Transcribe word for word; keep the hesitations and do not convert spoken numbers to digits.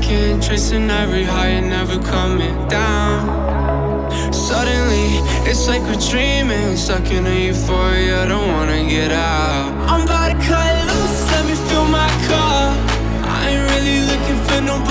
sinking, chasing every high and never coming down. Suddenly, it's like we're dreaming, stuck in a euphoria, don't wanna get out. I'm about to cut loose, let me fill my cup. I ain't really looking for no